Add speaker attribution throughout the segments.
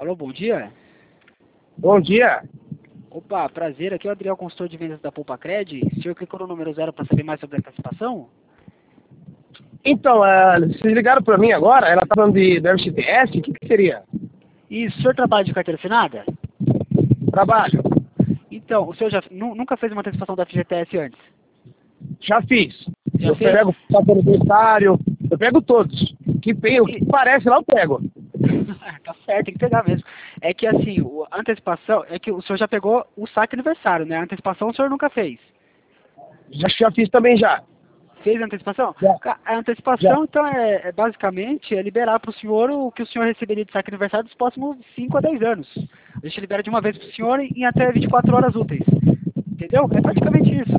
Speaker 1: Alô, bom dia.
Speaker 2: Bom dia.
Speaker 1: Opa, prazer. Aqui é o Adriel, consultor de vendas da Poupa-Cred. O senhor clicou no número 0 para saber mais sobre a antecipação?
Speaker 2: Então, vocês ligaram para mim agora? Ela tá falando do FGTS? O que seria?
Speaker 1: E o senhor trabalha de carteira assinada?
Speaker 2: Trabalho.
Speaker 1: Então, o senhor já nunca fez uma antecipação da FGTS antes?
Speaker 2: Já fiz.
Speaker 1: Já
Speaker 2: Eu
Speaker 1: fez?
Speaker 2: pego o aniversário, eu pego todos. O que parece lá eu pego.
Speaker 1: Tá certo, tem que pegar mesmo. É que assim, a antecipação, é que o senhor já pegou o saque aniversário, né? A antecipação o senhor nunca fez.
Speaker 2: Já fiz também já.
Speaker 1: Fez a antecipação?
Speaker 2: Já.
Speaker 1: A antecipação,
Speaker 2: Já.
Speaker 1: então, basicamente liberar para o senhor o que o senhor receberia de saque aniversário dos próximos 5 a 10 anos. A gente libera de uma vez para o senhor em até 24 horas úteis. Entendeu? É praticamente isso.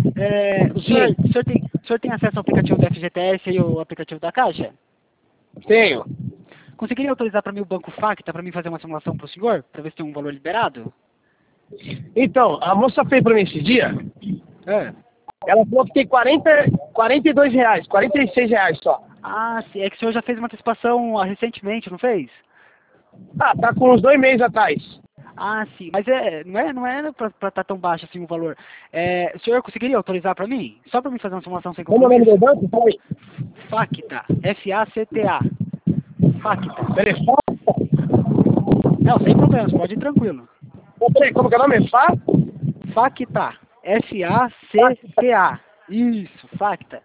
Speaker 1: O senhor tem acesso ao aplicativo da FGTS e o aplicativo da Caixa?
Speaker 2: Tenho.
Speaker 1: Conseguiria autorizar para mim o Banco Facta para mim fazer uma simulação para o senhor? Para ver se tem um valor liberado?
Speaker 2: Então, a moça fez para mim esse dia,
Speaker 1: É.
Speaker 2: ela falou que tem 42 reais, 46 reais só.
Speaker 1: Ah, sim. É que o senhor já fez uma antecipação recentemente, não fez?
Speaker 2: Ah, tá com uns 2 meses atrás.
Speaker 1: Ah, sim. Mas não é para estar tão baixo assim o valor. O senhor conseguiria autorizar para mim? Só para mim fazer uma simulação sem
Speaker 2: Como é o nome do
Speaker 1: compromisso?
Speaker 2: banco? Fala aí.
Speaker 1: Facta. F-A-C-T-A. Facta.
Speaker 2: Peraí,
Speaker 1: Não, sem problemas, pode ir tranquilo.
Speaker 2: peraí, como que é o nome?
Speaker 1: Facta. F-A-C-T-A. Isso, Facta.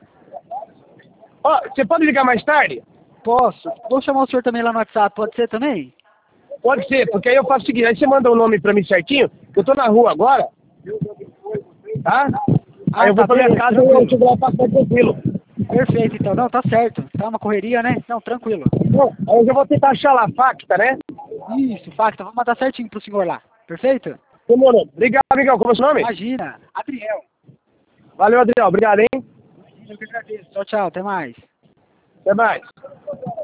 Speaker 2: Ó, você pode ligar mais tarde?
Speaker 1: Posso? Vou chamar o senhor também lá no WhatsApp, pode ser também?
Speaker 2: Pode ser, porque aí eu faço o seguinte, aí você manda o nome pra mim certinho, que eu tô na rua agora, tá? Aí eu vou pra minha
Speaker 1: beleza,
Speaker 2: casa e
Speaker 1: tranquilo.
Speaker 2: eu chego lá pra ficar tranquilo.
Speaker 1: Perfeito, então. Não, tá certo. Tá uma correria, né? Não, tranquilo.
Speaker 2: Bom, aí eu já vou tentar achar lá a Facta, né?
Speaker 1: Isso, Facta. Vou mandar certinho pro senhor lá. Perfeito?
Speaker 2: Demorou. Obrigado, amigão. Como é o seu nome?
Speaker 1: Imagina. Adriel.
Speaker 2: Valeu, Adriel. Obrigado, hein?
Speaker 1: Eu que agradeço. Tchau, tchau. Até mais.
Speaker 2: Até mais.